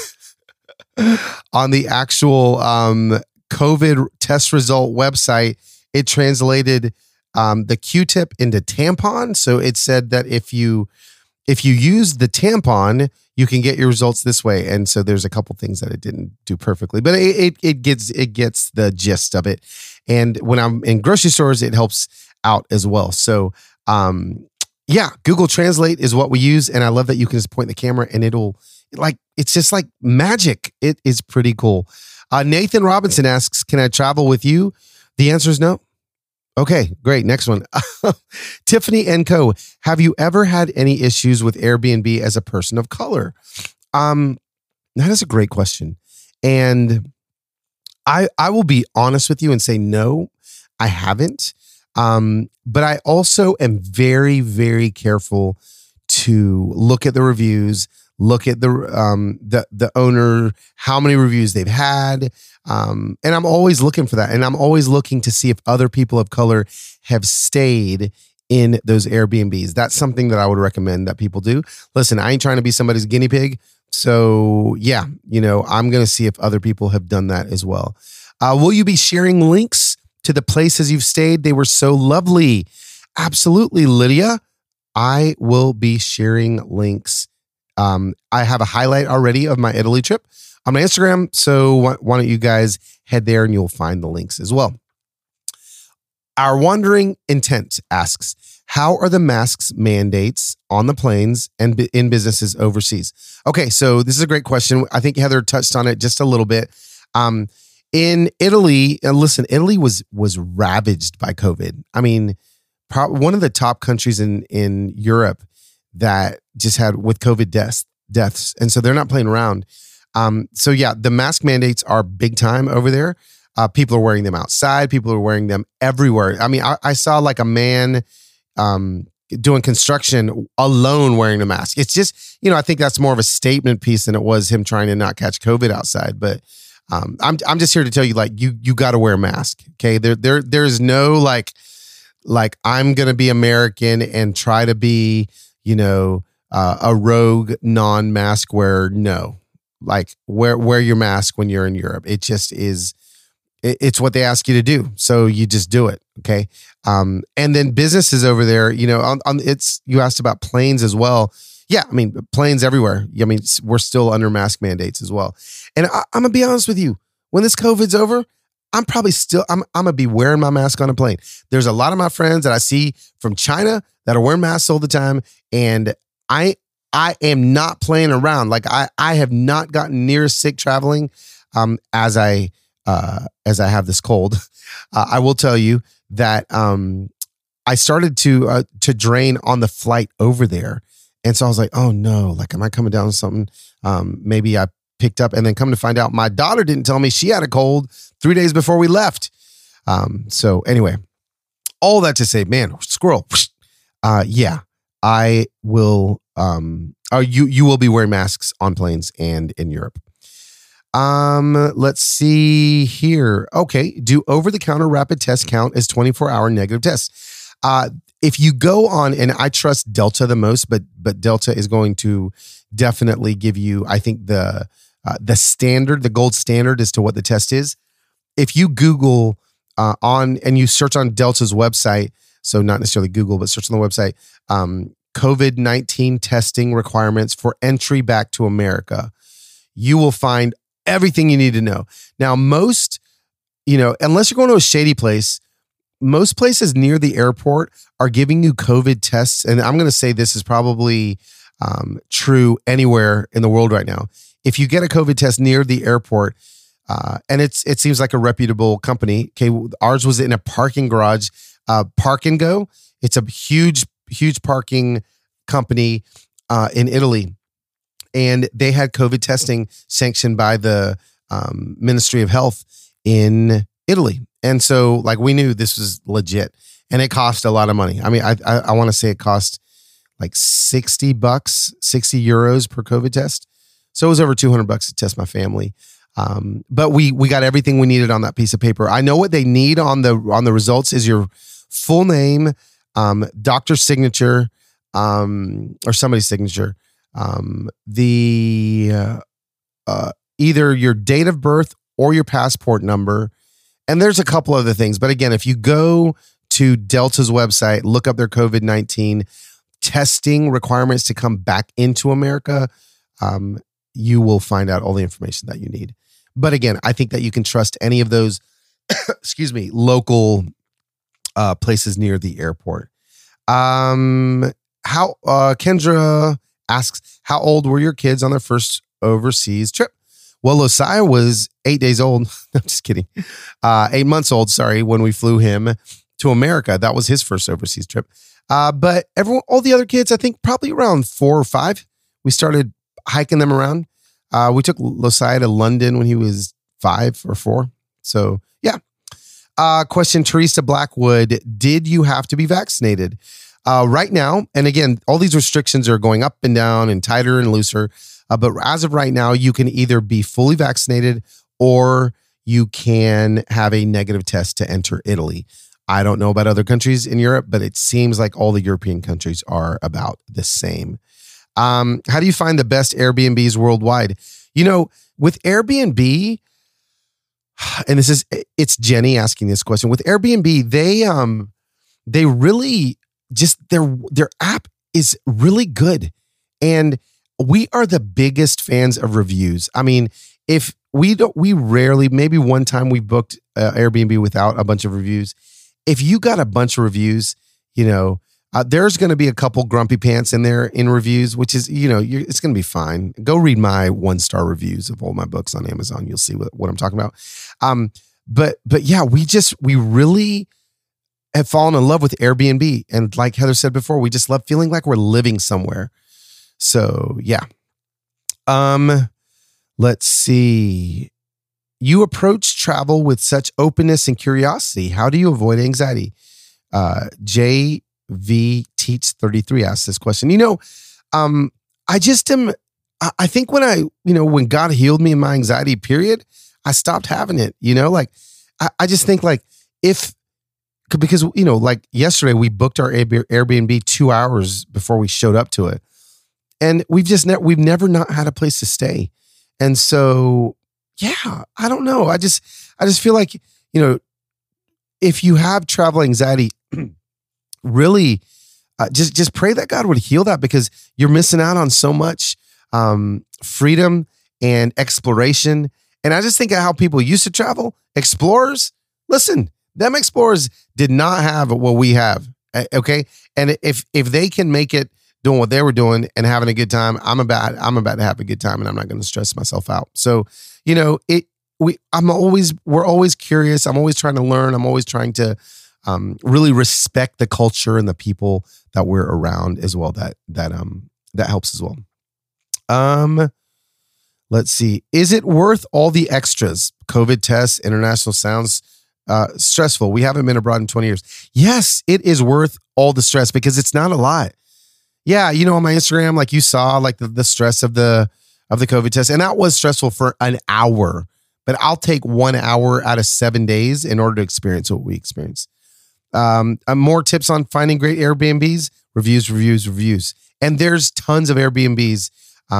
on the actual COVID test result website. It translated the Q-tip into tampon. So it said that if you use the tampon, you can get your results this way. And so there's a couple things that it didn't do perfectly, but it gets the gist of it. And when I'm in grocery stores, it helps out as well. So, Google Translate is what we use. And I love that you can just point the camera and it's just like magic. It is pretty cool. Nathan Robinson asks, can I travel with you? The answer is no. Okay, great. Next one. Tiffany & Co. Have you ever had any issues with Airbnb as a person of color? That is a great question. And I will be honest with you and say, no, I haven't. But I also am very, very careful to look at the reviews, look at the owner, how many reviews they've had. And I'm always looking for that. And I'm always looking to see if other people of color have stayed in those Airbnbs. That's something that I would recommend that people do. Listen, I ain't trying to be somebody's guinea pig. So yeah, I'm going to see if other people have done that as well. Will you be sharing links to the places you've stayed? They were so lovely. Absolutely, Lydia. I will be sharing links. I have a highlight already of my Italy trip on my Instagram. So why don't you guys head there and you'll find the links as well. Our Wandering Intent asks, how are the masks mandates on the planes and in businesses overseas? Okay, so this is a great question. I think Heather touched on it just a little bit. In Italy, listen, Italy was ravaged by COVID. I mean, one of the top countries in Europe that just had with COVID deaths. And so they're not playing around. So yeah, the mask mandates are big time over there. People are wearing them outside. People are wearing them everywhere. I mean, I saw like a man doing construction alone wearing a mask. It's just, I think that's more of a statement piece than it was him trying to not catch COVID outside. But I'm just here to tell you, like, you got to wear a mask. Okay. There's no like I'm going to be American and try to be, a rogue non-mask wearer. No, like wear your mask when you're in Europe. It just is. It's what they ask you to do. So you just do it. Okay. And then businesses over there, you asked about planes as well. Yeah. I mean, planes everywhere. I mean, we're still under mask mandates as well. And I'm going to be honest with you, when this COVID's over, I'm probably still, I'm going to be wearing my mask on a plane. There's a lot of my friends that I see from China that are wearing masks all the time. And I am not playing around. Like I have not gotten near sick traveling as I have this cold. I will tell you that I started to drain on the flight over there. And so I was like, oh no, like, am I coming down with something? Maybe I picked up, and then come to find out my daughter didn't tell me she had a cold 3 days before we left. So anyway, all that to say, man, squirrel. Yeah, I will. You will be wearing masks on planes and in Europe. Let's see here. Okay. Do over-the-counter rapid test count as 24-hour negative tests? If you go on, and I trust Delta the most, but Delta is going to definitely give you, I think, the standard, the gold standard as to what the test is. If you Google and you search on Delta's website, so not necessarily Google, but search on the website, COVID-19 testing requirements for entry back to America, you will find everything you need to know. Now, most, unless you're going to a shady place, most places near the airport are giving you COVID tests. And I'm going to say this is probably true anywhere in the world right now. If you get a COVID test near the airport, and it seems like a reputable company. Okay, ours was in a parking garage, Park and Go. It's a huge parking company in Italy. And they had COVID testing sanctioned by the Ministry of Health in Italy. And so, like, we knew this was legit, and it cost a lot of money. I mean, I want to say it cost like $60, 60 euros per COVID test. So it was over $200 to test my family. But we got everything we needed on that piece of paper. I know what they need on the results is your full name, doctor's signature, or somebody's signature, either your date of birth or your passport number. And there's a couple other things. But again, if you go to Delta's website, look up their COVID-19 testing requirements to come back into America, you will find out all the information that you need. But again, I think that you can trust any of those, local places near the airport. Kendra asks, how old were your kids on their first overseas trip? Well, Losiah was 8 days old. I'm just kidding. 8 months old, when we flew him to America. That was his first overseas trip. But all the other kids, I think probably around 4 or 5, we started hiking them around. We took Losiah to London when he was 5 or 4. So yeah. Question, Teresa Blackwood, did you have to be vaccinated? Right now, and again, all these restrictions are going up and down and tighter and looser. But as of right now, you can either be fully vaccinated or you can have a negative test to enter Italy. I don't know about other countries in Europe, but it seems like all the European countries are about the same. How do you find the best Airbnbs worldwide? With Airbnb, and it's Jenny asking this question. With Airbnb, they really just, their app is really good. And we are the biggest fans of reviews. I mean, if we rarely, maybe one time we booked Airbnb without a bunch of reviews. If you got a bunch of reviews, there's going to be a couple grumpy pants in there in reviews, which is, it's going to be fine. Go read my 1-star reviews of all my books on Amazon. You'll see what I'm talking about. But yeah, we really have fallen in love with Airbnb. And like Heather said before, we just love feeling like we're living somewhere. So yeah. Let's see. You approach travel with such openness and curiosity. How do you avoid anxiety? JV Teach 33 asked this question. I just am, I think when God healed me in my anxiety period, I stopped having it, I just think because yesterday we booked our Airbnb 2 hours before we showed up to it. And we've never not had a place to stay. And so, yeah, I don't know. I just feel like, if you have travel anxiety, really just pray that God would heal that, because you're missing out on so much freedom and exploration. And I just think of how people used to travel. Explorers, listen, them explorers did not have what we have. Okay. And if they can make it doing what they were doing and having a good time, I'm about to have a good time, and I'm not going to stress myself out. So, we're always curious. I'm always trying to learn. I'm always trying to really respect the culture and the people that we're around as well. That helps as well. Let's see. Is it worth all the extras? COVID tests, international sounds stressful. We haven't been abroad in 20 years. Yes, it is worth all the stress, because it's not a lot. Yeah, on my Instagram, like you saw, like the stress of the COVID test, and that was stressful for an hour. But I'll take 1 hour out of 7 days in order to experience what we experienced. More tips on finding great Airbnbs, reviews. And there's tons of Airbnbs,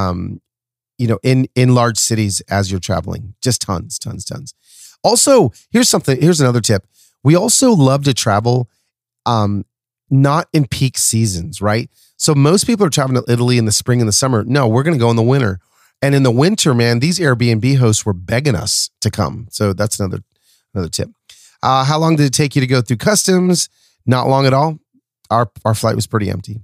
in large cities as you're traveling. Just tons. Also, here's another tip. We also love to travel, not in peak seasons, right? So most people are traveling to Italy in the spring and the summer. No, we're going to go in the winter. And in the winter, man, these Airbnb hosts were begging us to come. So that's another tip. How long did it take you to go through customs? Not long at all. Our flight was pretty empty.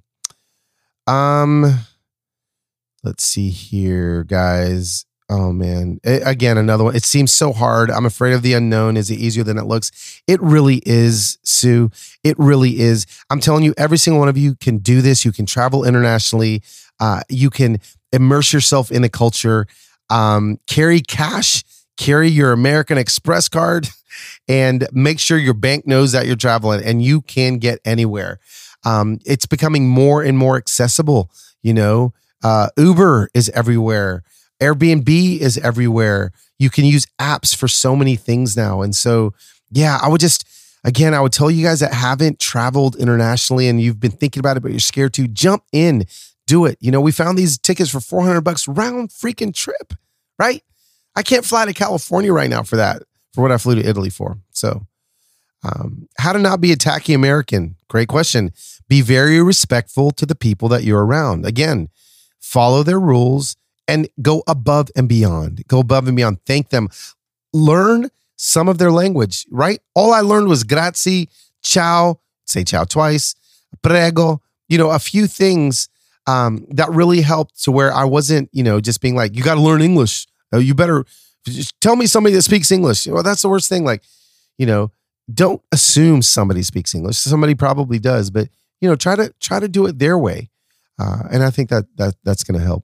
Let's see here, guys. Oh man. Again, another one. It seems so hard. I'm afraid of the unknown. Is it easier than it looks? It really is, Sue. It really is. I'm telling you, every single one of you can do this. You can travel internationally. You can immerse yourself in a culture. Carry cash, carry your American Express card, and make sure your bank knows that you're traveling, and you can get anywhere. It's becoming more and more accessible. Uber is everywhere. Airbnb is everywhere. You can use apps for so many things now. And so, yeah, I would tell you guys that haven't traveled internationally and you've been thinking about it, but you're scared to, jump in, do it. We found these tickets for $400 round freaking trip, right? I can't fly to California right now for what I flew to Italy for. So, how to not be a tacky American? Great question. Be very respectful to the people that you're around. Again, follow their rules. And go above and beyond. Thank them. Learn some of their language, right? All I learned was grazie, ciao, say ciao twice, prego, a few things that really helped to where I wasn't, just being like, you got to learn English. You better just tell me somebody that speaks English. Well, that's the worst thing. Like, don't assume somebody speaks English. Somebody probably does, but, try to do it their way. And I think that's going to help.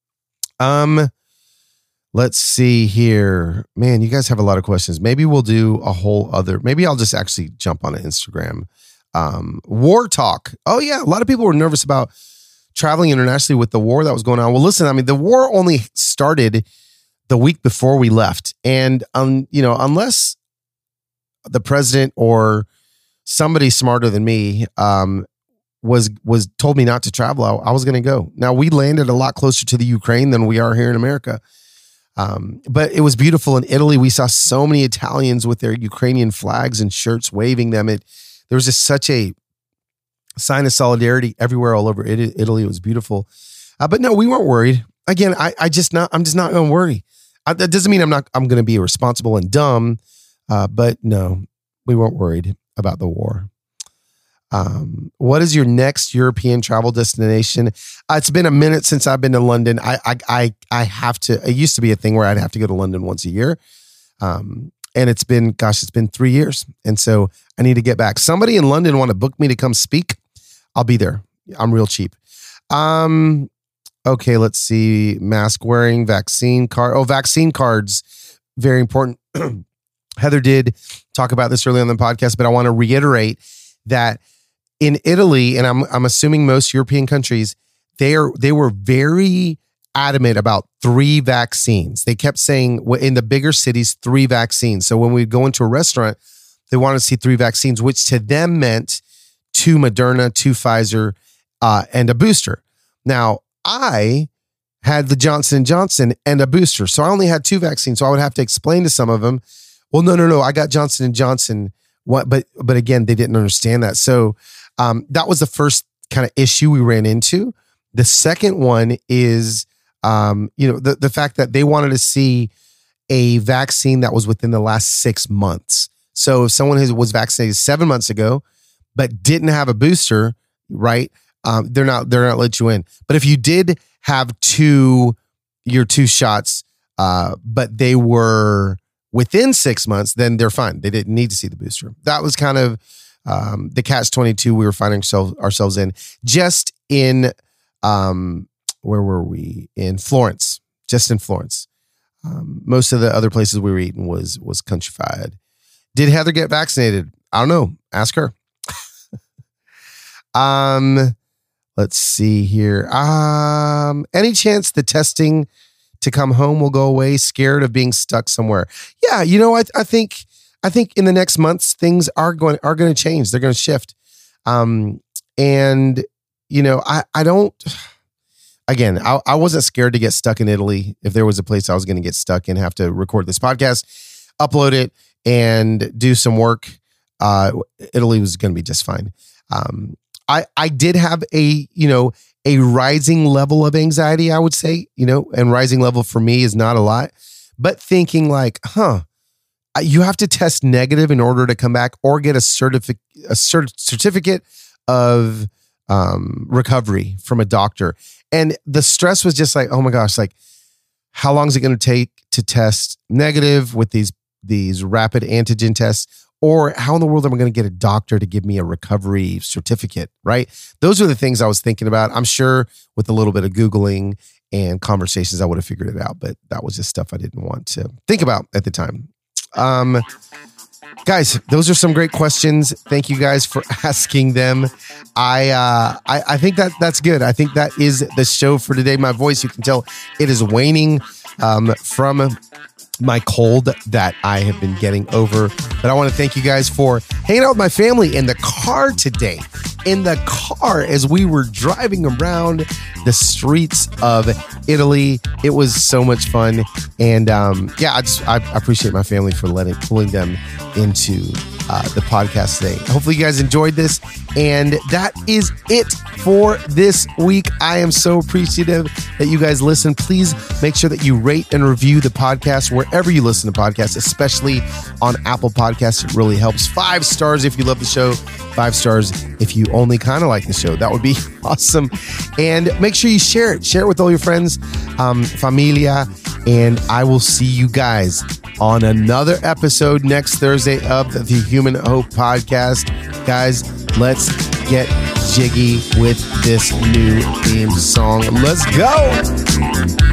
Let's see here, man, you guys have a lot of questions. Maybe we'll do maybe I'll just actually jump on an Instagram. War talk. Oh yeah. A lot of people were nervous about traveling internationally with the war that was going on. Well, listen, the war only started the week before we left. And, unless the president or somebody smarter than me, was told me not to travel, I was going to go. Now, we landed a lot closer to the Ukraine than we are here in America. But it was beautiful in Italy. We saw so many Italians with their Ukrainian flags and shirts waving them. There was just such a sign of solidarity everywhere, all over Italy. It was beautiful. But no, we weren't worried. Again, I'm just not going to worry. That doesn't mean I'm going to be irresponsible and dumb. But no, we weren't worried about the war. What is your next European travel destination? It's been a minute since I've been to London. I have to, it used to be a thing where I'd have to go to London once a year. And it's been 3 years. And so I need to get back. Somebody in London want to book me to come speak. I'll be there. I'm real cheap. Okay. Let's see. Mask wearing, vaccine card. Oh, vaccine cards. very important. Heather did talk about this early on the podcast, but I want to reiterate that in Italy, and I'm assuming most European countries, they were very adamant about 3 vaccines. They kept saying in the bigger cities, 3 vaccines. So when we'd go into a restaurant, they wanted to see 3 vaccines, which to them meant 2 Moderna, 2 Pfizer, and a booster. Now, I had the Johnson & Johnson and a booster. So I only had 2 vaccines. So I would have to explain to some of them, well, no, I got Johnson & Johnson. What? But again, they didn't understand that. So that was the first kind of issue we ran into. The second one is, the fact that they wanted to see a vaccine that was within the last 6 months. So if someone was vaccinated 7 months ago, but didn't have a booster, right? They're not let you in. But if you did have your 2 shots, but they were within 6 months, then they're fine. They didn't need to see the booster. That was kind of the catch-22 we were finding ourselves in. Just in, where were we? In Florence. Just in Florence. Most of the other places we were eating was countrified. Did Heather get vaccinated? I don't know. Ask her. Let's see here. Any chance the testing to come home will go away? Scared of being stuck somewhere? Yeah, I think in the next months things are going to change. They're going to shift. I don't. Again, I wasn't scared to get stuck in Italy. If there was a place I was going to get stuck in, have to record this podcast, upload it, and do some work, Italy was going to be just fine. I did have a rising level of anxiety, I would say, and rising level for me is not a lot, but thinking like, you have to test negative in order to come back or get a certificate of recovery from a doctor. And the stress was just like, oh my gosh, like how long is it going to take to test negative with these rapid antigen tests? Or how in the world am I going to get a doctor to give me a recovery certificate, right? Those are the things I was thinking about. I'm sure with a little bit of Googling and conversations, I would have figured it out, but that was just stuff I didn't want to think about at the time. Guys, those are some great questions. Thank you guys for asking them. I think that's good. I think that is the show for today. My voice, you can tell it is waning from my cold that I have been getting over. But I want to thank you guys for hanging out with my family in the car today. In the car as we were driving around the streets of Italy. It was so much fun. And I appreciate my family for pulling them into the podcast today. Hopefully you guys enjoyed this. And that is it for this week. I am so appreciative that you guys listen. Please make sure that you rate and review the podcast wherever you listen to podcasts, especially on Apple Podcasts. It really helps. 5 stars if you love the show. 5 stars if you only kind of like the show. That would be awesome. And make sure you share it. Share it with all your friends, familia. And I will see you guys on another episode next Thursday of the Human Hope Podcast. Guys, let's get jiggy with this new theme song. Let's go.